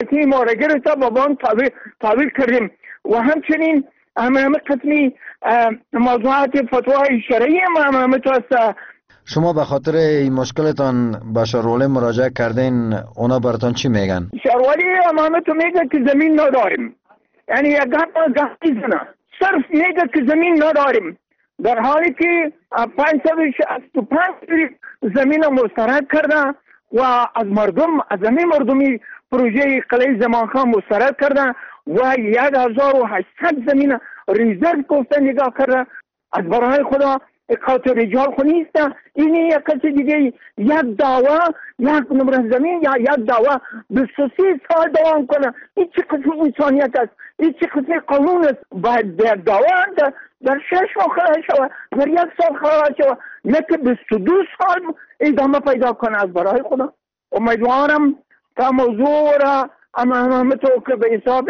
ما را گرفت با آن تحویل کردیم و همچنین همه قسمی موضوعات فتوای شرعی همه تو است. شما به خاطر این مشکلتان به شاروالی مراجعه کردین، اونا براتون چی میگن؟ شاروالی همه تو میگه که زمین نداریم، یعنی یک گفتی زنه صرف میگه که زمین نداریم، در حالی که 565 زمین مسترد کرده و از زمین مردمی پروژه قلعه زمانخان مسترد کرده و 1800 زمین ریزرو گفته نگاه کرده. از برای خدا قاطع رجال خو نیست. این یک کسی دیگه یک دعوا یک نمره زمین یا یک دعوا 23 سال دوام کنه، این چه قسم انسانیت است؟ این چه قسم قانون است؟ باید دعوا در 6 ماه خلاص شود، در 1 سال خلاص شود، نه که 22 سال ادامه پیدا کنه. از برای خدا امیدوارم تا موضوع را همه تو که به حساب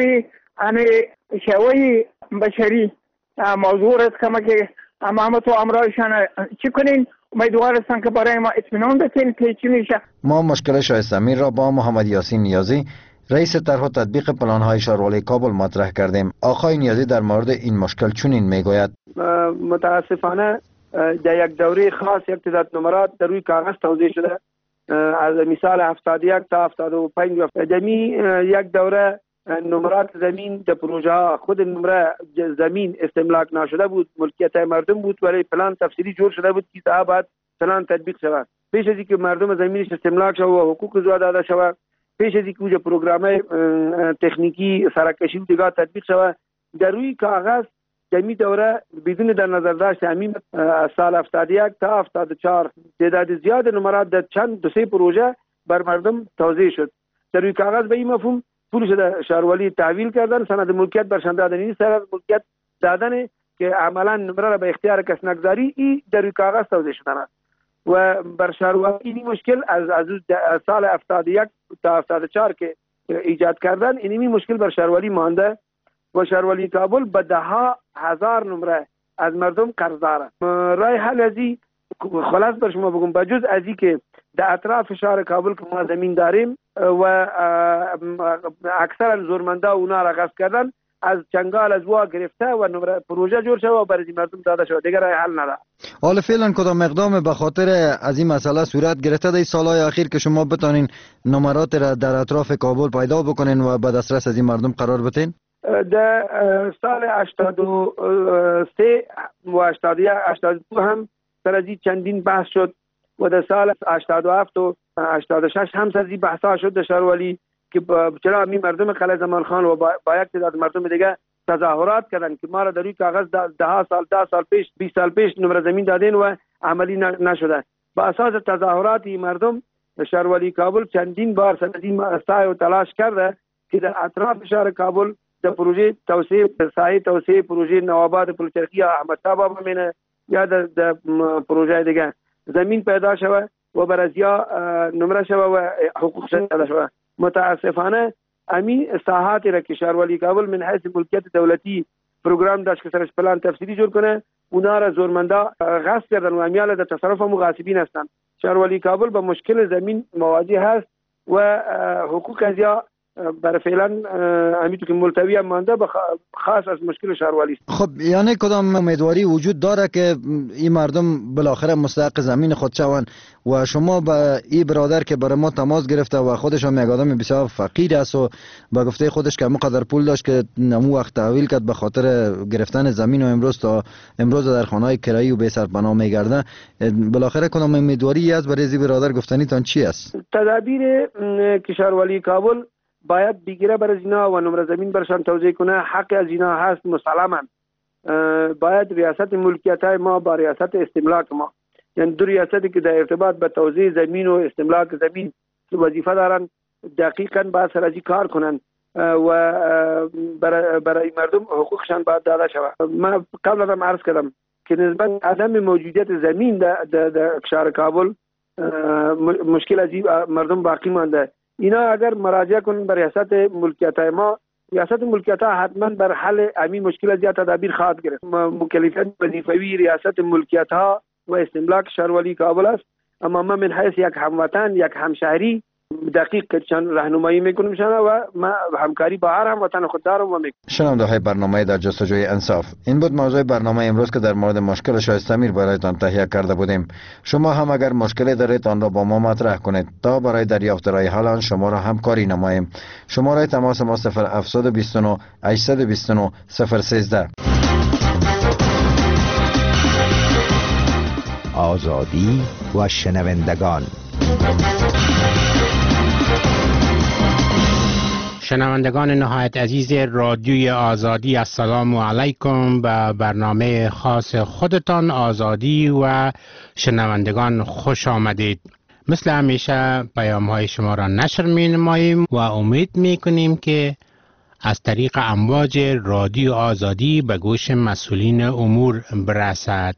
شوی بشری موضوع را که همه تو امرایشان چی کنین. امیدوار هستم که برای ما اطمینان بتین که چی میشه. ما مشکل شایستمیر را با محمد یاسین نیازی رئیس طرح و تطبیق پلان‌های شاروالی کابل مطرح کردیم. آقای نیازی در مورد این مشکل چنین میگوید: متاسفانه در یک دوره خاص یک تعداد نمرات در روی کاغذ توزیع شده، از مثال 71 تا 75 دمی یک دوره نمرات زمین در پروژه ها خود نمره زمین استملاک نشده بود، ملکیت مردم بود، ولی پلان تفصیلی جور شده بود که تا بعد پلان تطبیق شود. پیش از اینکه مردم زمینش استملاک شود و حقوق زو داده شود، پیش از اینکه پروگرام تکنیکی سرکشی و دیگر تطبیق شود، در روی کاغذ زمین دوره بدون در نظر داشت همین سال 71 تا 74 تعداد زیاد نمرات در چند 2-3 پروژه بر مردم توزیع شد. در روی کاغذ به این مفهوم پولش در شاروالی تحویل کردن، سند ملکیت برشان دادن، این سند ملکیت دادن که عملا نمره را به اختیار کس نگذاری ای در روی کاغذ توزیع شدن است و بر شاروالی این مشکل از سال 71 تا 74 که ایجاد کردن، این مشکل بر شاروالی مانده و شاروالی کابل به 10,000 نمره از مردم قرض داره. رای حل ازی خلاص بر شما بگم، بجز ازی که در اطراف شهر کابل که ما زمین داریم و اکثر زورمندا اونا را غصب کردن، از چنگال از وا گرفته و نمره پروژه جور شده و برای مردم داده شده، دیگر رای حل نداره. حالا فعلا کدام اقدام به خاطر از این مسئله صورت گرفته در سالهای اخیر که شما بتانین نمرات را در اطراف کابل پیدا بکنین و به دسترس از این مردم قرار بدین؟ در سال 83 و 82 هم سر از چندین بحث شد و در سال 87 و 86 هم سر از بحثا شد در شاروالی که چرا همین مردم قلعه زمانخان و با یک تعداد مردم دیگه تظاهرات کردن که ما را در روی کاغذ 10 سال پیش 20 سال پیش نمره زمین دادین و عملی نشده. با اساس تظاهرات این مردم شاروالی کابل چندین بار سر از این سعی و تلاش کرده که در اطراف شهر کابل در پروژه توسعه پروژه نوآباد پلچرخی احمد شاه مینه یا در پروژه دیگه زمین پیدا شوه و برازیا نمره شوه و حقوق شده شوه. متاسفانه امی ساحاتی را که شاروالی کابل من حیث ملکیت دولتی پروگرام داشت که سرش پلان تفصیلی جور کنه، اونا را زورمندا غصب کردن و امیال در تصرف مغاصبین هستند. شاروالی کابل با مشکل زمین مواجه هست و حقوق ازیا برای فعلا همیتو که ملتوی هم مانده خاص از مشکل شاروالی است. خب یعنی کدام امیدواری وجود داره که این مردم بالاخره مستحق زمین خود شوند و شما به این برادر که برای ما تماس گرفته و خودش هم یک آدم بسیار فقیر است و با گفته خودش که مقدر پول داشت که نمو وقت تحویل کرد به خاطر گرفتن زمین و امروز در خانه‌های کرایی و بی سرپناه میگرده، بالاخره کدام امیدواری است برای این برادر گفتنی تان چی است؟ تدابیر که شاروالی کابل باید بگیره برای اینا و نمره زمین برشان توزیع کنه، حق از اینا هست مسلما. باید ریاست ملکیت های ما با ریاست استملاک ما، یعنی دو ریاستی که در ارتباط به توزیع زمین و استملاک زمین وظیفه دارن، دقیقاً باید سر از این کار کنن و برای مردم حقوقشان باید داده شود. من قبل هم عرض کردم که نسبت عدم موجودیت زمین در شهر کابل مشکل از مردم باقی مانده. اینا اگر مراجعه کنن بر ریاست ملکیت های ما، ریاست ملکیت ها حتما بر حل همین مشکل از تدابیر خواهد گرفت. مکلفیت وظیفوی ریاست ملکیت ها و استملاک شاروالی کابل است، اما من حیث یک هموطن، یک همشهری دقیق کردشان راهنمایی میکنم شان و ما همکاری با هر هموطن خود دارم و میکنم. شنونده های برنامه در جستجوی انصاف، این بود موضوع برنامه امروز که در مورد مشکل شایسته میر برایتان تهیه کرده بودیم. شما هم اگر مشکلی دارید آن را با ما مطرح کنید تا برای دریافت رای حل آن شما را همکاری نماییم. شماره تماس ما 0729 829 013. آزادی و شنوندگان. شنوندگان نهایت عزیز رادیوی آزادی، السلام علیکم. به برنامه خاص خودتان آزادی و شنوندگان خوش آمدید. مثل همیشه پیام های شما را نشر می نماییم و امید می کنیم که از طریق امواج رادیو آزادی به گوش مسئولین امور برسد.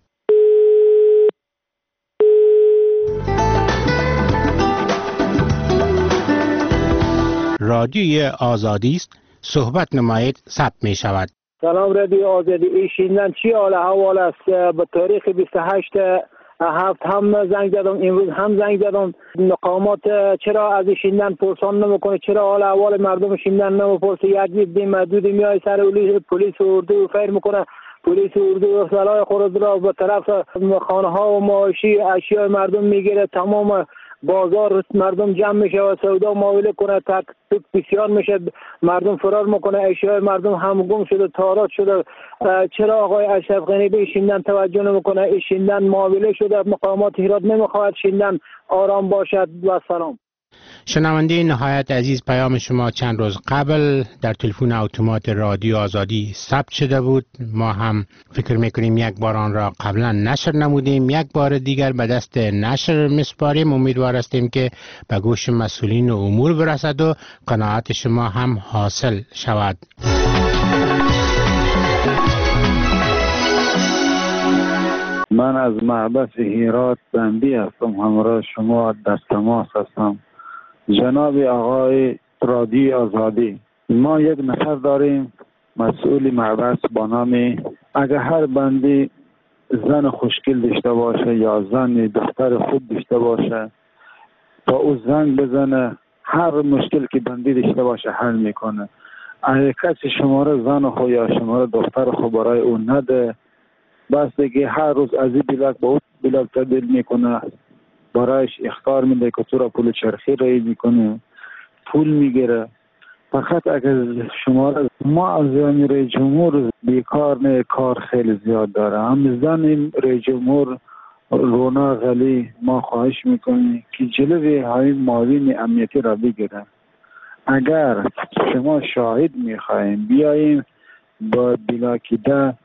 رادیوی آزادی است، صحبت نمایید، ثبت می شود. سلام رادیو آزادی، ایشیندن چی حال احوال است؟ به تاریخ 28 هفت هم زنگ زدم، امروز هم زنگ زدم. مقامات چرا از ایشیندن پرسان نمیکنه؟ چرا حال احوال مردم شیندن نمیپرسه؟ یک دید محدودی میای سر پلیس و اردو فیر میکنه. پلیس اردو سلاح خود را به طرف خانه ها و معاشی اشیاء مردم میگیره. تمام بازار مردم جمع میشه و سودا معامله کنه. تک بسیار میشه، مردم فرار میکنه، اشیاء مردم هم گم شده، تارات شده. چرا آقای اشرف غنی به شیندن توجه نمیکنه؟ شیندن معامله شده، مقامات هرات نمیخواد شیندن آرام باشد. و سلام. شنونده نهایت عزیز، پیام شما چند روز قبل در تلفن اتومات رادیو آزادی ثبت شده بود. ما هم فکر میکنیم یک بار آن را قبلا نشر نمودیم، یک بار دیگر به دست نشر میسپاریم. امیدوار هستیم که به گوش مسئولین امور برسد و قناعت شما هم حاصل شود. من از محبس هرات بندی هستم، همراه شما در تماس هستم. جناب آقای رادیو آزادی، ما یک نفر داریم مسئول محبس با نام، اگر هر بندی زن خوشگل داشته باشه یا زن دختر خوب داشته باشه تا او زنگ بزنه، هر مشکل که بندی داشته باشه حل میکنه. اگر کسی شماره زن خو یا شماره دختر خو برای او نده، بس دیگه هر روز از این بلاک به اون بلاک تبدیل میکنه، برایش اخطار میده که تو را پول چرخی رایی میکنه، پول میگیره. فقط اگر شماره ما از رئیس جمهور بیکار نه، کار خیلی زیاد داره. هم زن رئیس جمهور رونق علی ما خواهش میکنیم که جلوی های معاون امنیتی را بگیره. اگر شما شاهد میخواهیم بیاییم با بلاک ده.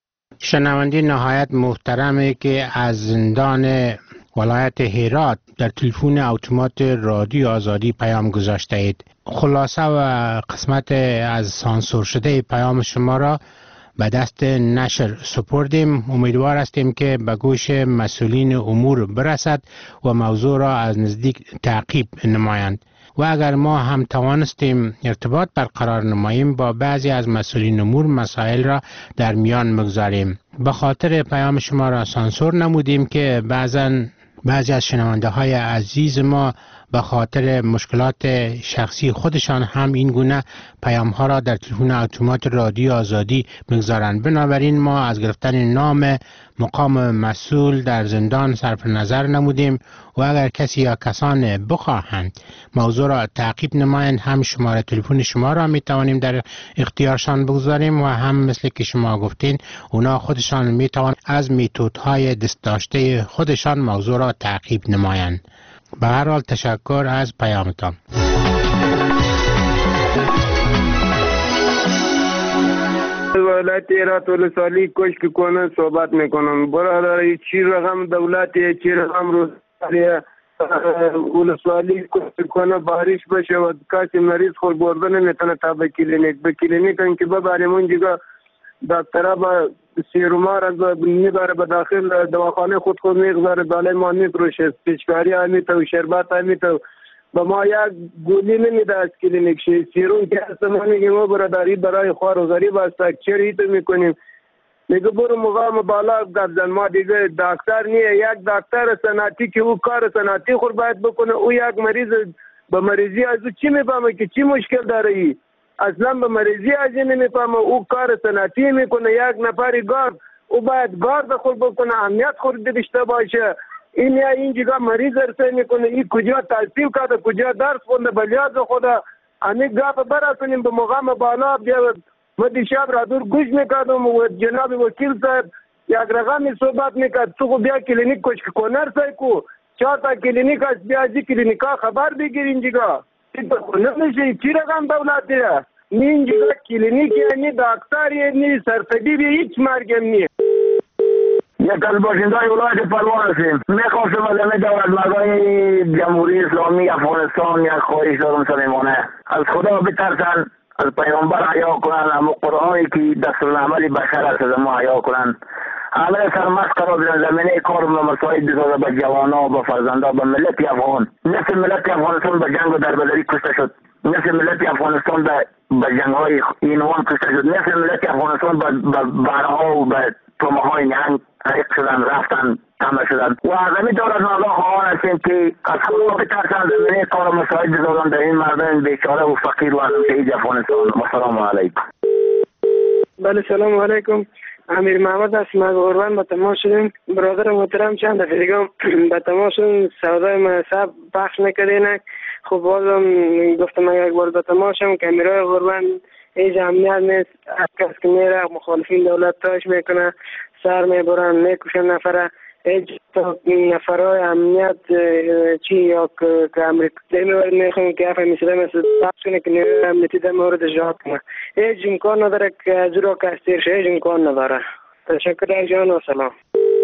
شنونده نهایت محترمی که از زندان ولایت هرات در تلفن اتومات رادیو آزادی پیام گذاشته اید. خلاصه و قسمت از سانسور شده پیام شما را به دست نشر سپردیم. امیدوار هستیم که به گوش مسئولین امور برسد و موضوع را از نزدیک تعقیب نمایند. و اگر ما هم توانستیم ارتباط برقرار نماییم با بعضی از مسئولین امور مسائل را در میان مگذاریم. به خاطر پیام شما را سانسور نمودیم که بعضی از شنونده های عزیز ما به خاطر مشکلات شخصی خودشان هم این گونه پیام ها را در تلفن اتومات رادیو آزادی میگذارند. بنابراین ما از گرفتن نام مقام مسئول در زندان صرف نظر نمودیم و اگر کسی یا کسان بخواهند موضوع را تعقیب نمایند، هم شماره تلفن شما را می توانیم در اختیارشان بگذاریم و هم مثل که شما گفتین اونا خودشان می توان از میتودهای دست داشته خودشان موضوع را تعقیب نمایند. به هر حال تشکر از پیامتان. ولایت هرات ولسوالی کشک کنه صحبت میکنم. برادر چی رقم دولتی، چی رقم روزگاری ولسوالی کشک کنه بارش بشه و کسی مریض خود برده نمیتونه تا به کلینیک که ببریم اونجا دکترها با سیرومار از میبره به داخل دواخانه خود میگذاره، بالای ما میفروشه، پیچکاری همیته و شربت همیته و ما یک گولی نمیده از کلینیک سیروم که هست. ما میگیم ما برادری برای خوار و غریب است، چرا ایتو میکنیم؟ میگه برو مقام بالا گردن. ما دیگه دکتر نیه، یک دکتر صنعتی که او کار صنعتی خود باید بکنه، او یک مریض به مریضی از چی میفهمه که چی مشکل داره؟ اصلا به مریضی از این نمیفهمه. او کار صنعتی میکنه، یک نفری گارد، او باید گارد خود بکنه، امنیت خود داشته باشه. این یا این جگه مریض رسه میکنه، این کجا تحصیل کرده، کجا درس خونده، بلیاز خدا امی گپ براتونیم به مقام بالا. بیا ما دیشب را دور گوش میکردم و جناب وکیل صاحب یک رقمی صحبت میکرد. تو بیا کلینیک کشک کنر سایکو 4 تا کلینیک است، بیا از کلینیکا خبر بگیر. اینجا نمیشه چی رقم دولتیه اینجا کلینیک یعنی دکتر یعنی سرطبیب هیچ مرگم نیست. یک از باشنده‌های ولایت پروان هستیم. میخواستم از همه دولت مردای جمهوری اسلامی افغانستان یک خواهش دارم صمیمانه، از خدا بترسن، از پیامبر حیا کنن، اما قرآنی که دستورالعمل بشر است از ما حیا کنن. عمل سرمست قرار بدن، زمینه کار و مساعد بسازه به جوانا، به فرزندا، به ملت افغان. نصف ملت افغانستان به جنگ و دربدری کشته شد، نصف ملت افغانستان به جنگ‌های اینوان کشته شد، نصف ملت افغانستان به بارها و به تومه‌های نهنگ حریق شدن، رفتن، تمه شدن. و از همین دولت مردان خواهان هستیم که از خدا بترسن، زمینه کار و مساعد بسازن در این مردان بیچاره و فقیر و عظیم شهید افغانستان. السلام علیکم. بله سلام علیکم. امیر محمد هستم از غربان. به تماس شدیم برادر محترم، چند دفعه دیگه به تماس شدیم، سودای منصب پخش نکردین. خب بازم گفتم یک بار به تماس شدم که امیرای غربان هیچ امنیت نیست. هر کس که میره مخالفین دولت تاش میکنه، سر میبرن، میکشن نفره. هیچ نفرای امنیت چی یا که امریکا میورد میخوام که افه میسیده مثل پخش کنه که نیروی امنیتی در مورد جهاد کنه. هیچ امکان نداره که از رو کستیر شه، هیچ امکان نداره. تشکر جان و سلام.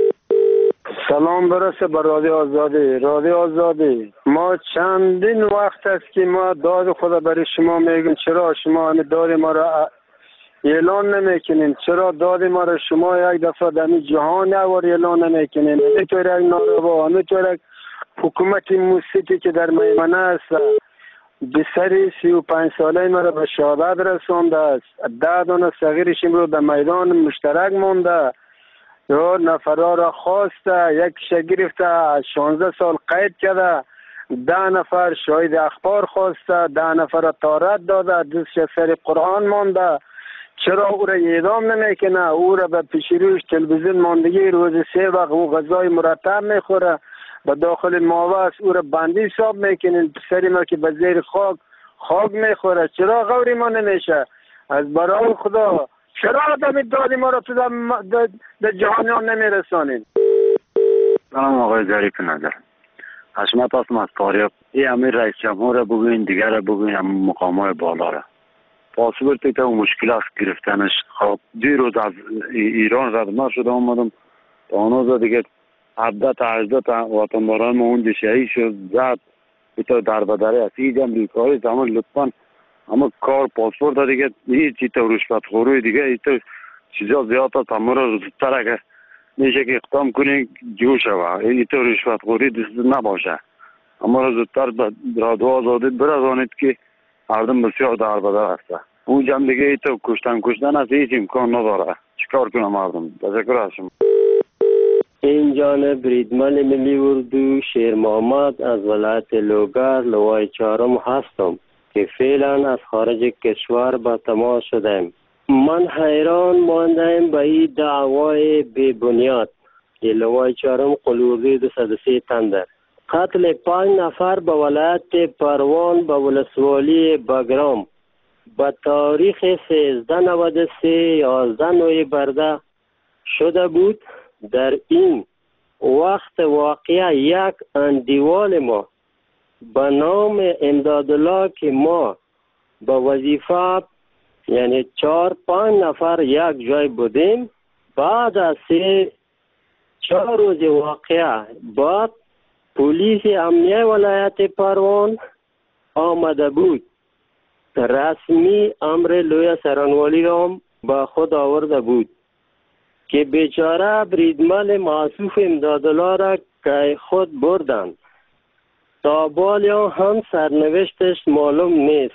سلام برسه بر رادیو آزادی. رادیو آزادی، ما چندین وقت است که ما داد خدا برای شما میگیم، چرا شما همه داد ما را اعلان نمیکنین؟ چرا داد ما را شما یک دفعه در جهان نوار اعلان نمیکنین؟ همینطور یک ناروا، همینطور یک حکومت موسیقی که در میمنه است بسری 35 ساله ما را به شهادت رسانده است. 10 دانه صغیرش امروز در میدان مشترک مانده. یا نفرها را خواسته، یک گرفته 16 سال قید کرده، 10 نفر شاهد اخبار خواسته، 10 نفر را طارت داده، 2 سر قرآن مانده. چرا او را اعدام نمیکنه؟ او را به پیش روش تلویزیون ماندگی روز 3 وقت او غذای مرتب میخوره، به داخل ماوس او را بندی حساب میکنین. پسری ما که به زیر خاک میخوره. چرا غوری ما نمیشه؟ از برای خدا چرا آدمی دادی ما را تو در جهانیان نمیرسانین؟ سلام آقای ظریف نظر، حشمت هستم از تاریخ. این امیر رئیس جمهور بگوین، دیگر را بگوین، مقامای بالا را پاسپورت تا مشکلات گرفتنش. خب 2 روز از ایران رد ما شده آمدم تا آنوزا دیگه 17 تا 18 تا وطنباران ما اونجا شهید شد، زد تا دربدره است. این امریکایی زمان لطفا اما کار پاسپورت دیگه هیچی تو رشوت خوری دیگه ایتو چیزا زیاد است. اما را زودتر اگه میشه که اقدام کنین جو شوه، ایتو رشوت خوری نباشه. اما را زودتر به رادیو آزادی برسانید که مردم بسیار دربدر است. اونجا هم دیگه ایتو کشتن از هیچ امکان نداره. چیکار کنم مردم؟ تشکر از شما. این جانب ریدمن ملی اردو شیر محمد از ولایت لوگر لوای 4 هستم که فعلا از خارج کشور با تماس شدم. من حیران ماندم به این دعوای بی بنیاد که لوای 4 قلوزی 203 تندر قتل 5 نفر به ولایت پروان به ولسوالی بگرام به تاریخ 1393 11 نوامبر شده بود. در این وقت واقعا یک اندیوال ما به نام امدادالله که ما به وظیفه یعنی 4-5 نفر یک جای بودیم، بعد از 4 روز واقعه بعد پلیس امنیه ولایت پروان آمده بود، رسمی امر لوی سرانوالی را با خود آورده بود که بیچاره بریدمن معصوف امدادالله را که خود بردند. تا بالیا هم سرنوشتش معلوم نیست.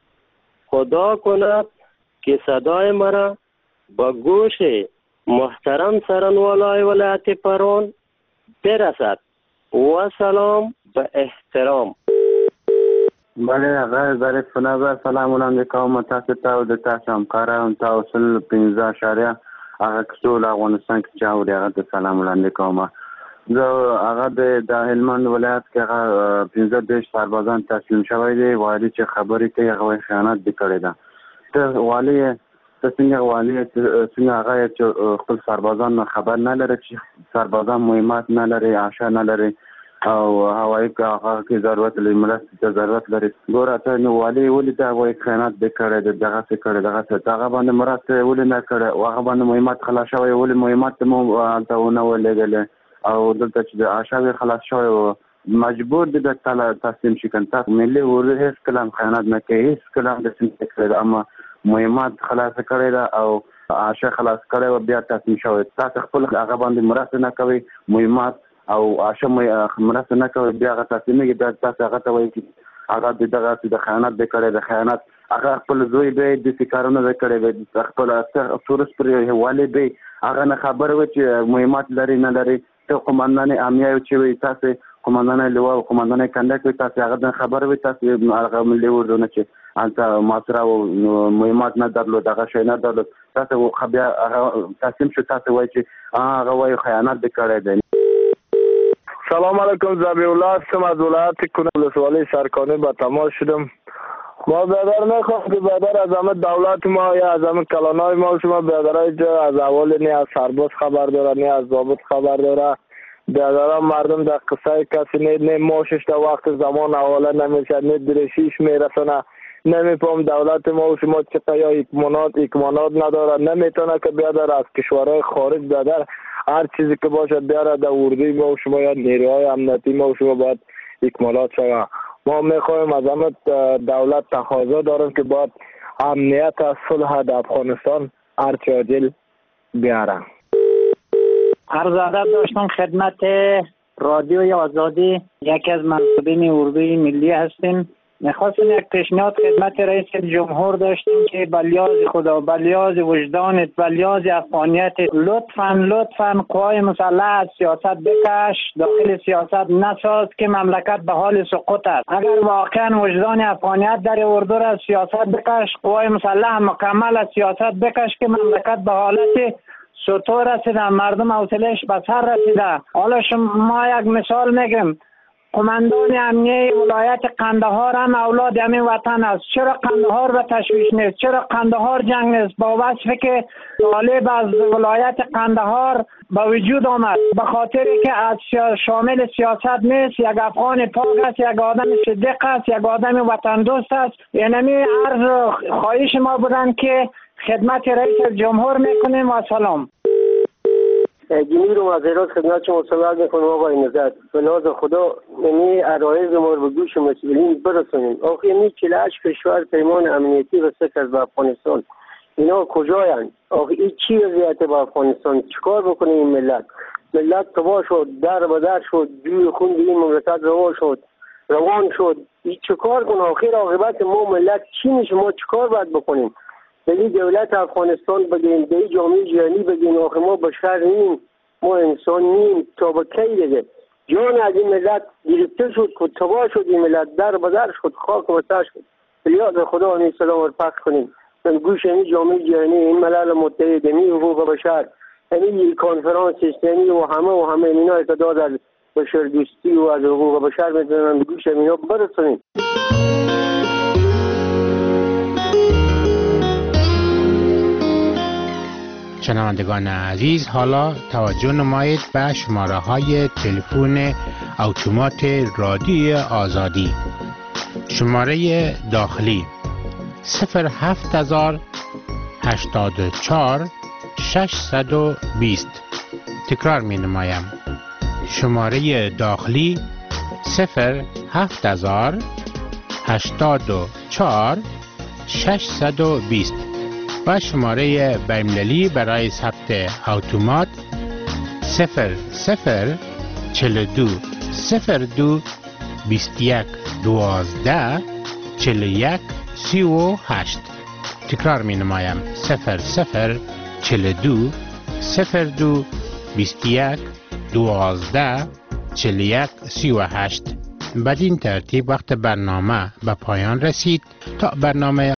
خدا کند که صدای مرا با گوش محترم سرانوالای ولایت پروان برسد. و سلام به احترام. بله آقای ظریف فنابر سلام وړاندې کوم تاسو ته او د تاسو همکارانو ته اصل 15 اشاریه هغه ټول افغانستان کې چاودي هغه ته سلام وړاندې کوم. زه هغه د هلمند ولایت کې هغه 15 سربازان تسلیم شوی دی. والی چې خبرې کوي هغه خیانت دې کړی ده. ته والی ته څنګه والی څنګه هغه چې خپل سربازان خبر نه لري چې سربازان مهمات نه لري عشا نه لري او هوایي هغه کې ضرورت لري مرستې ته ضرورت لري. ګوره ته نو والی ولې دا وایي خیانت دې کړی دی دغه څه کړی دغه څه هغه باندې مرسته ولې نه کړی هغه باندې مهمات خلاص شوی ولې مهمات مو هلته ونه ولېږلی او دلته چې د عشا خلاص شوی و مجبور دي د تسلیم شي کنه. تاسو ملي ورته هیڅ کلام خیانت نه کوي هیڅ کلام د سنت کړی اما مهمات خلاص کړی دا او عشا خلاص کړی او بیا تسلیم شوی. تاسو خپل هغه باندې مرسته نه کوي مهمات او عشا مرسته نه کوي بیا هغه تسلیمېږي بیا تاسو هغه ته وایي چې هغه دغه د خیانت دې کړی د خیانت هغه خپل زوی به د کارونه دې کړی به خپل سورس پر والي به هغه نه خبر و چې مهمات لري نه لري. ته قومندان امنیه چې وي تاسو قومندان لوا او قومندان کنده کې تاسو هغه خبر وي تاسو هغه ملي ورونه چې انت ماسره او مهمات نه درلود هغه شي نه درلود تاسو خو بیا هغه تسلیم شو تاسو وایي چې هغه وایي خیانت دې کړی دی. سلام علیکم ذبیح الله هستم از ولایت کنه ولسوالی سرکانه با تماس شدم. ما برادر نخواهم که برادر از همه دولت ما یا از همه کلانای ما شما برادرای جا از اول نه از سرباز خبر داره نه از ضابط خبر داره. برادران مردم در قصه کسی نه ماشش در وقت زمان حواله نمیشه نه درشیش میرسونه نمیپام دولت ما و شما چقدر یا اکمانات نداره نمیتونه که بیادر از کشورهای خارج بیادر هر چیزی که باشد بیاره در اردوی ما و شما یا نیروهای امنیتی ما و شما باید اکمالات شود. ما میخوایم از همه دولت تقاضا داریم که باید امنیت از صلح در افغانستان هرچی عاجل بیاره. عرض ادب داشتم خدمت رادیوی آزادی. یکی از منصبین اردوی ملی هستیم. میخواستیم یک پیشنهاد خدمت رئیس جمهور داشتیم که بلیاز خدا بلیاز وجدانت بلیاز افغانیت لطفاً قوای مسلح از سیاست بکش داخل سیاست نساز که مملکت به حال سقوط است. اگر واقعا وجدان افغانیت در اردو را از سیاست بکش قوای مسلح مکمل از سیاست بکش که مملکت به حالت سطور رسیده مردم حوصله‌اش به سر رسیده. حالا ما یک مثال میگم قماندان امنیه ولایت قندهار هم اولاد همین وطن است. چرا قندهار به تشویش نیست؟ چرا قندهار جنگ نیست؟ با وصفی که طالب از ولایت قندهار به وجود آمد به خاطری که از شامل سیاست نیست. یک افغان پاک است، یک آدم صدیق است، یک آدم وطن دوست است. یعنی عرض خواهش ما بودن که خدمت رئیس جمهور میکنیم و سلام. جمعی رو معذرت خدمت شما سوال میکنم آقای نظر به ناز خدا یعنی عرایض ما رو به گوش مسئولین برسونیم. آخه یعنی 48 کشور پیمان امنیتی و سکر به افغانستان اینا کجایند؟ آخه این چی وضعیت با افغانستان؟ چیکار بکنه این ملت تباه شد در به در شد جوی خون این مملکت روان شد این چیکار کنه؟ آخر عاقبت ما ملت چی میشه؟ ما چیکار باید بکنیم؟ یعنی دولت افغانستان بگیم به جامعه جهانی بگیم آخه ما بشر نیم ما انسان نیم تا به کی دیگه جان از این ملت گرفته شد که تباه شد این ملت در بدر شد خاک و سر شد. بلیاد خدا همین سلام رو پخش کنیم من گوش این جامعه جهانی این ملل متحد این حقوق بشر این کنفرانس اسلامی و همه اینا که داد از بشر دوستی و از حقوق بشر میتونن گوش اینا برسونیم. شنوندگان عزیز حالا توجه نمایید به شماره های تلفن اتومات رادیو آزادی. شماره داخلی 07084 620. تکرار می نمایم. شماره داخلی 07084 620 و شماره بین‌المللی برای ثبت اتومات 0042 02 21 12 41 38. تکرار می نمایم 0042 02 21 12 41 38 بدین ترتیب وقت برنامه به پایان رسید. تا برنامه